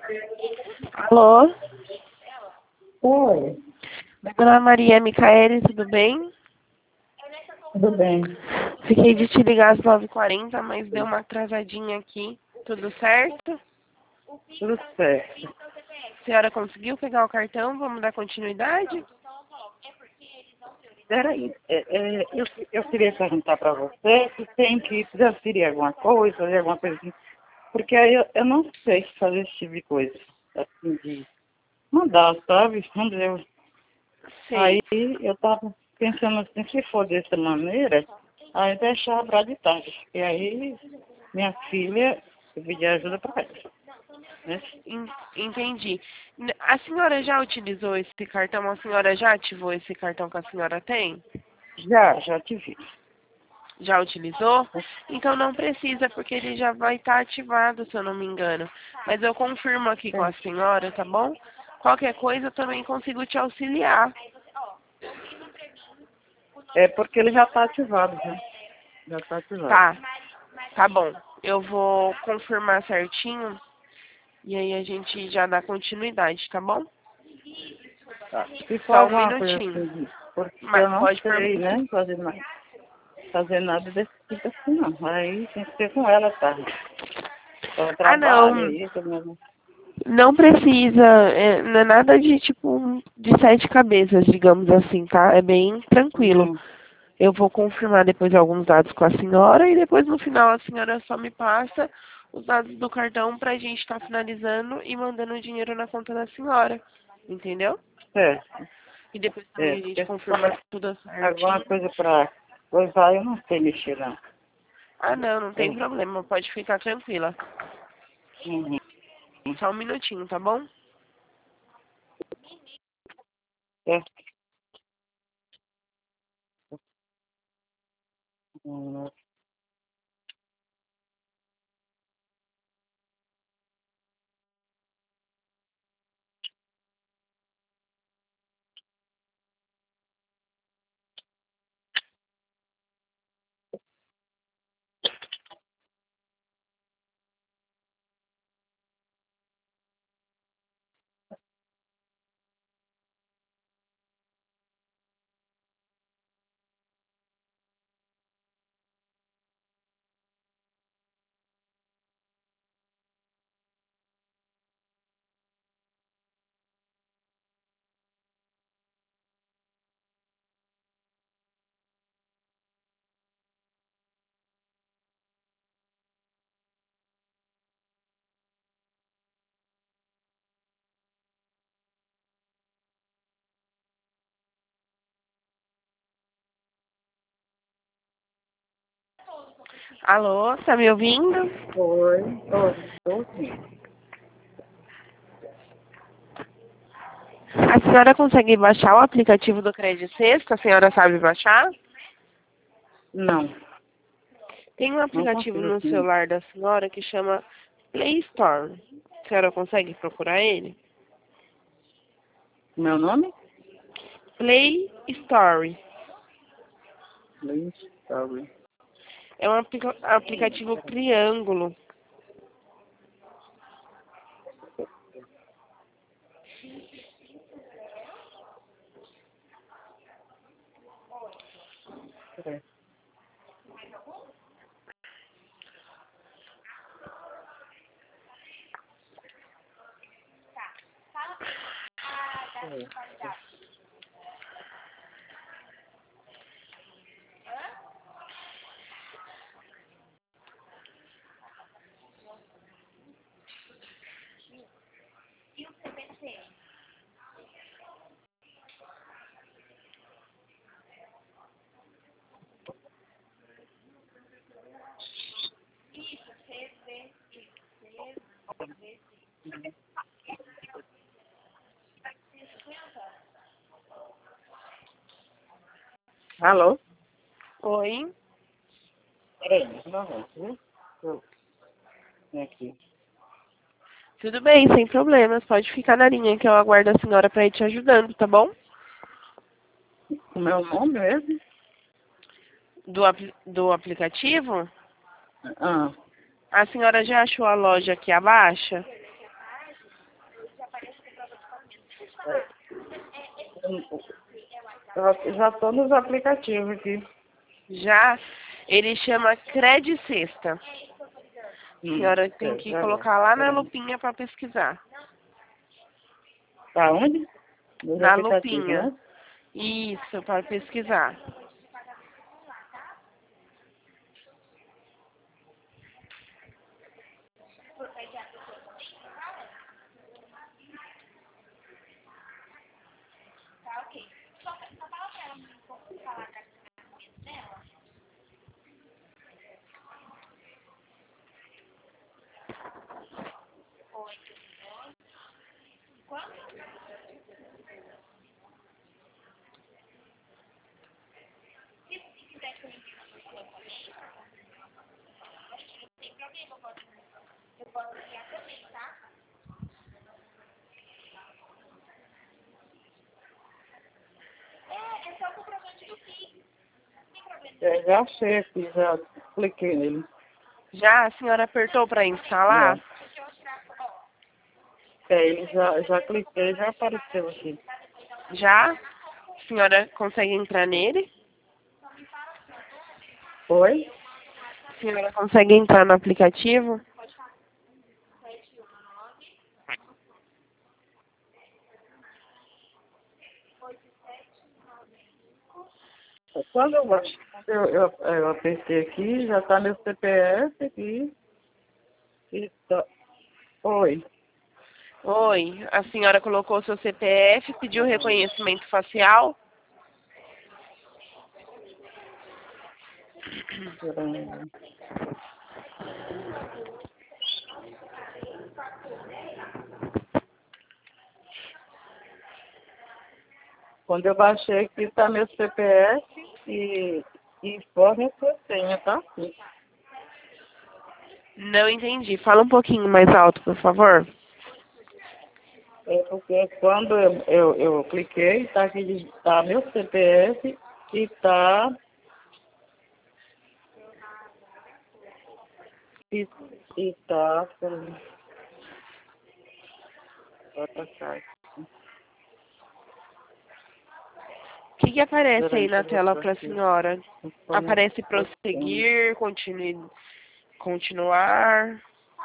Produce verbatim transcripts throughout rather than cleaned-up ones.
Alô? Oi, Dona Maria Micaele, tudo bem? tudo bem. Fiquei de te ligar às nove e quarenta, mas deu uma atrasadinha aqui. Tudo certo? Tudo certo. A senhora conseguiu pegar o cartão? Vamos dar continuidade? Peraí, é, é, eu, eu queria perguntar para você se tem que transferir alguma coisa, fazer alguma coisa assim, porque aí eu, eu não sei fazer esse tipo de coisa, assim, de mandar, sabe? Entendeu? Aí Sim. eu tava pensando assim, se for dessa maneira, aí deixar para de tarde, e aí minha filha, eu pedi ajuda para ela, né? En- Entendi. N- A senhora já utilizou esse cartão? A senhora já ativou esse cartão que a senhora tem? Já, já te vi. Já utilizou? Então não precisa, porque ele já vai estar ativado, se eu não me engano. Mas eu confirmo aqui com a senhora, tá bom? Qualquer coisa eu também consigo te auxiliar. É porque ele já está ativado, né? Já está ativado. Tá, tá bom. Eu vou confirmar certinho e aí a gente já dá continuidade, tá bom? Tá. Se for Só um alguma coisa minutinho. assim, de- porque eu Mas não pode sei, perguntar. né? Fazer, nada- fazer nada desse tipo assim, não. Aí tem que ser com ela, tá? Ela Ah, trabalha não. aí, mesmo. Não precisa. É, não é nada de tipo um- de sete cabeças, digamos assim, tá? É bem tranquilo. Hum, Eu vou confirmar depois alguns dados com a senhora e depois no final a senhora só me passa os dados do cartão pra gente estar finalizando e mandando o dinheiro na conta da senhora. Entendeu? certo. E depois É, também a gente porque se confirma for tudo alguma certinho. coisa pra coisar, eu não sei mexer, não. Ah, não, não tem Eu, problema. Pode ficar tranquila. uhum. Só um minutinho, tá bom? Certo. Hum, Alô, tá me ouvindo? Oi, oi, estou sim. A senhora consegue baixar o aplicativo do Credit Sexta? A senhora sabe baixar? Não, Tem um não aplicativo consigo no assim. celular da senhora que chama Play Store. A senhora consegue procurar ele? Meu nome? Play Store. Luiz, sabe? É um aplica- aplicativo triângulo. É. É. Alô? Oi? Peraí, não, não, viu? Eu venho aqui. Tudo bem, sem problemas. Pode ficar na linha que eu aguardo a senhora para ir te ajudando, tá bom? O meu nome mesmo? Do, apli- do aplicativo? Ah, A senhora já achou a loja aqui abaixo? Eu já estou nos aplicativos aqui. Já, ele chama Cred Sexta. A Hum, senhora tem sei, que já vai. colocar lá na Peraí. lupinha para pesquisar. Tá onde? Nos Na aplicativos, lupinha. né? Isso, para pesquisar. Eu já achei aqui, já cliquei nele. Já a senhora apertou para instalar? Já. É, ele já, já cliquei, já apareceu aqui. Já? A senhora consegue entrar nele? Oi? A senhora consegue entrar no aplicativo? Quando eu, acho- eu, eu, eu apertei aqui, já está meu C P F aqui. E tá... Oi. Oi, a senhora colocou seu C P F, pediu reconhecimento facial? Peraí. Quando eu baixei aqui, está meu C P F e, e informe a sua senha, tá? Não entendi. Fala um pouquinho mais alto, por favor. É porque quando eu, eu, eu cliquei, está aqui, tá meu C P F e está e, e tá, peraí. Vai passar. O que, que aparece Peraí, aí deixa na eu ver tela pra para a aqui. senhora? Informe a Aparece sua senha. prosseguir, continue, continuar.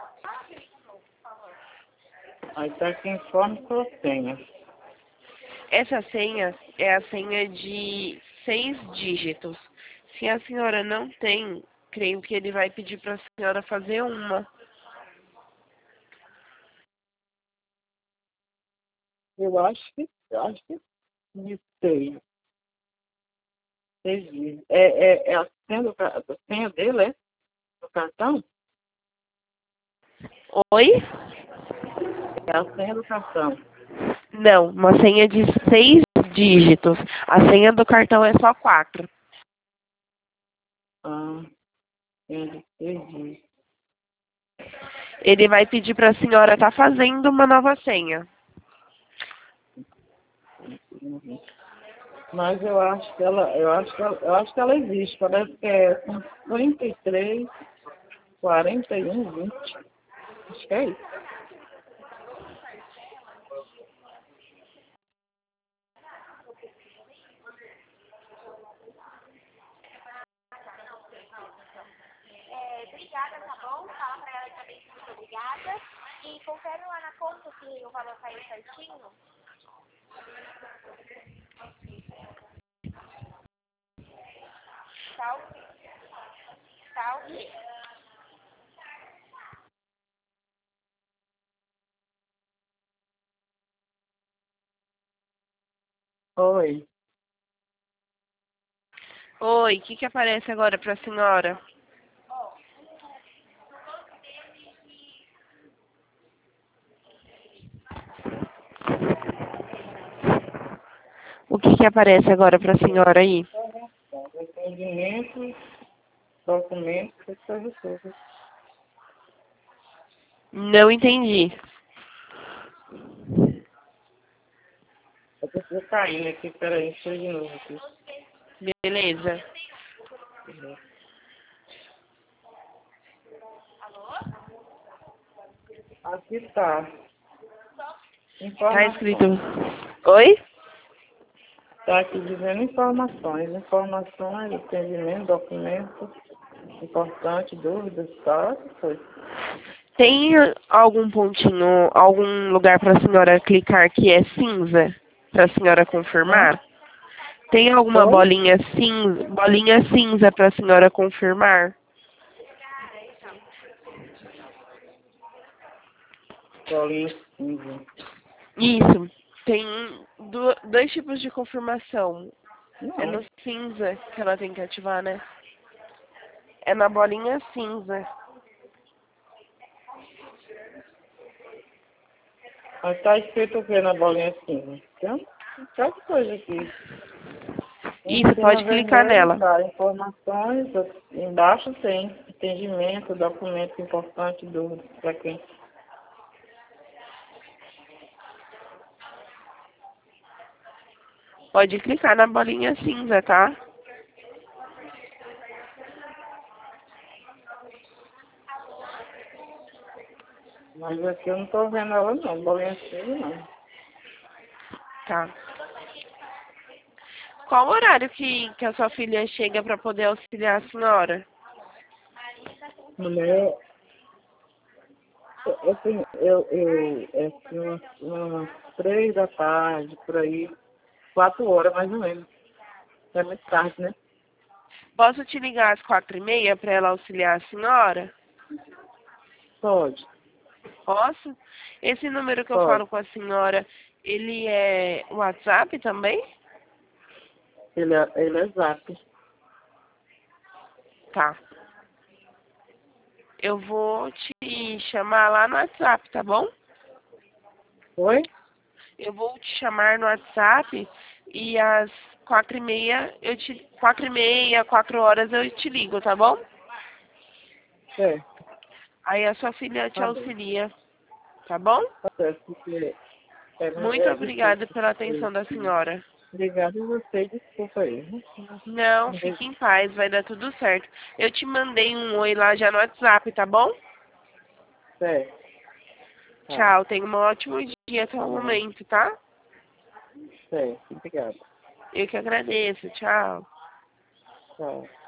Aí tá aqui, informe sua senha. Essa senha é a senha de seis dígitos. Se a senhora não tem, creio que ele vai pedir para a senhora fazer uma. Eu acho que, eu acho que de seis. Seis dias. É, é, é a senha, do, ca- a senha dele, é? Do cartão? Oi? É a senha do cartão. Não, uma senha de seis dígitos. A senha do cartão é só quatro. Ah, senha de seis dias. Ele vai pedir para a senhora estar fazendo uma nova senha. Uhum. Mas eu acho que ela, eu acho que ela, eu acho que ela existe. Parece que é cinquenta e três, quarenta e um, vinte. Acho que é isso. Oi. Oi, o que, que aparece agora para a senhora? O que, que aparece agora para a senhora aí? Atendimento, documentos, essas coisas todas. Não entendi. Eu preciso cair aqui, peraí, deixa eu ir de novo aqui. Beleza. Aqui tá. Tá escrito. Informação. Oi? Está aqui dizendo informações. Informações, atendimento, documento, importante, dúvidas, tá? Foi. Tem algum pontinho, algum lugar para a senhora clicar que é cinza? Para a senhora Hã? confirmar? Tem alguma Foi? bolinha cinza, bolinha cinza para a senhora confirmar? Bolinha cinza. Isso. Tem do- dois tipos de confirmação. É Não. no cinza que ela tem que ativar, né? É na bolinha cinza. Mas tá escrito o que na bolinha cinza? Tem um bocado de coisa aqui. Em Isso, cima pode clicar vermelho, nela. dá informações. Embaixo tem atendimento, documento importante, dúvidas para quem. Pode clicar na bolinha cinza, tá? Mas aqui eu não tô vendo ela não, bolinha cinza não. Tá. Qual o horário que, que a sua filha chega para poder auxiliar a senhora? Mulher, eu tenho, eu, eu, é assim, umas, umas três da tarde, por aí, quatro horas mais ou menos. É muito tarde, né? Posso te ligar às quatro e meia para ela auxiliar a senhora? Pode, Posso? Esse número que eu pode. falo com a senhora, ele é WhatsApp também? Ele é, ele é zap. Tá. Eu vou te chamar lá no WhatsApp, tá bom? Oi? Eu vou te chamar no WhatsApp e às quatro e meia, eu te, quatro e meia, quatro horas eu te ligo, tá bom? É, Aí a sua filha te tá bem. auxilia, tá bom? Tá certo, porque é, Muito é, obrigada desculpa. pela atenção da senhora. Obrigado a você, desculpa aí. Não, fique em paz, vai dar tudo certo. Eu te mandei um oi lá já no WhatsApp, tá bom? Certo, tá. Tchau, tenha um ótimo dia até Tá o bom. momento, tá? Certo, obrigado. Eu que agradeço, tchau. Tchau.